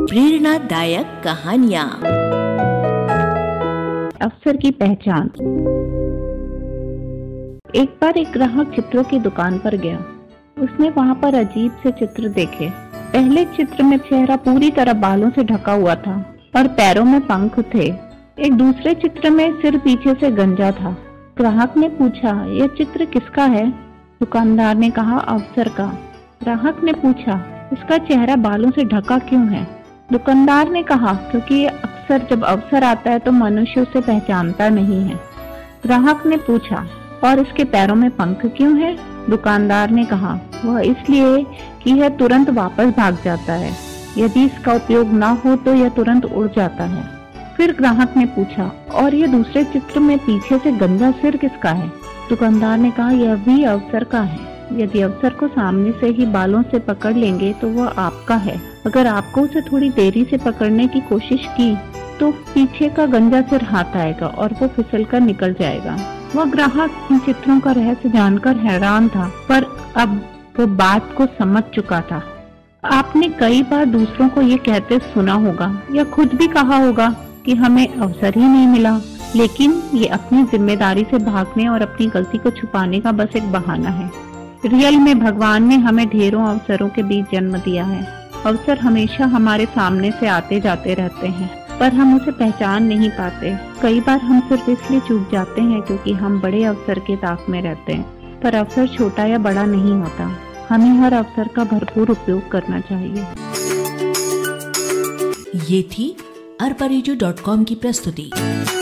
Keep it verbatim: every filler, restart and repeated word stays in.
प्रेरणादायक कहानियाँ। अवसर की पहचान। एक बार एक ग्राहक चित्रों की दुकान पर गया। उसने वहां पर अजीब से चित्र देखे। पहले चित्र में चेहरा पूरी तरह बालों से ढका हुआ था और पैरों में पंख थे। एक दूसरे चित्र में सिर पीछे से गंजा था। ग्राहक ने पूछा, यह चित्र किसका है? दुकानदार ने कहा, अवसर का। ग्राहक ने पूछा, इसका चेहरा बालों से ढका क्यों है? दुकानदार ने कहा, क्योंकि अक्सर जब अवसर आता है तो मनुष्य उसे पहचानता नहीं है। ग्राहक ने पूछा, और इसके पैरों में पंख क्यों है? दुकानदार ने कहा, वह इसलिए कि यह तुरंत वापस भाग जाता है। यदि इसका उपयोग ना हो तो यह तुरंत उड़ जाता है। फिर ग्राहक ने पूछा, और यह दूसरे चित्र में पीछे से गंजा सिर किसका है? दुकानदार ने कहा, यह भी अवसर का है। यदि अवसर को सामने से ही बालों से पकड़ लेंगे तो वह आपका है। अगर आपको उसे थोड़ी देरी से पकड़ने की कोशिश की तो पीछे का गंजा सिर हाथ आएगा और वो फिसल कर निकल जाएगा। वह ग्राहक इन चित्रों का रहस्य जानकर हैरान था, पर अब वो बात को समझ चुका था। आपने कई बार दूसरों को ये कहते सुना होगा या खुद भी कहा होगा कि हमें अवसर ही नहीं मिला, लेकिन ये अपनी जिम्मेदारी से भागने और अपनी गलती को छुपाने का बस एक बहाना है। रियल में भगवान ने हमें ढेरों अवसरों के बीच जन्म दिया है। अवसर हमेशा हमारे सामने से आते जाते रहते हैं, पर हम उसे पहचान नहीं पाते। कई बार हम सिर्फ इसलिए चूक जाते हैं क्योंकि हम बड़े अवसर के ताक में रहते हैं, पर अवसर छोटा या बड़ा नहीं होता। हमें हर अवसर का भरपूर उपयोग करना चाहिए। ये थी अरबा रेडियो डॉट कॉम की प्रस्तुति।